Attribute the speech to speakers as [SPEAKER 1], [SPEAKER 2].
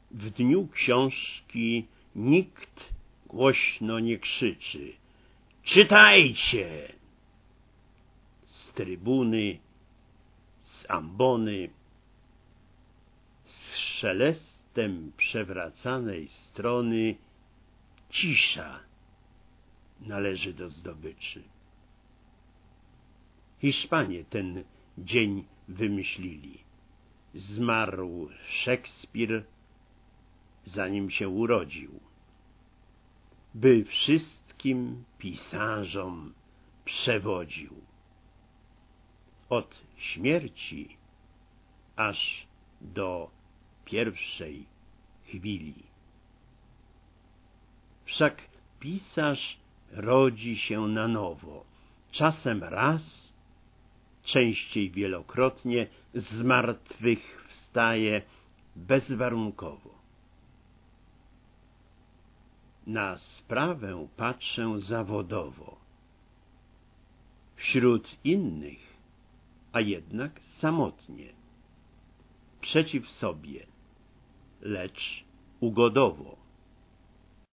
[SPEAKER 1] W dniu książki nikt głośno nie krzyczy: czytajcie! Z trybuny, z ambony, z szelestem przewracanej strony cisza należy do zdobyczy. Hiszpanie ten dzień wymyślili. Zmarł Szekspir, zanim się urodził, by wszystkim pisarzom przewodził. Od śmierci aż do pierwszej chwili. Wszak pisarz rodzi się na nowo, czasem raz, częściej wielokrotnie z martwych wstaje bezwarunkowo. Na sprawę patrzę zawodowo. Wśród innych, a jednak samotnie, przeciw sobie, lecz ugodowo.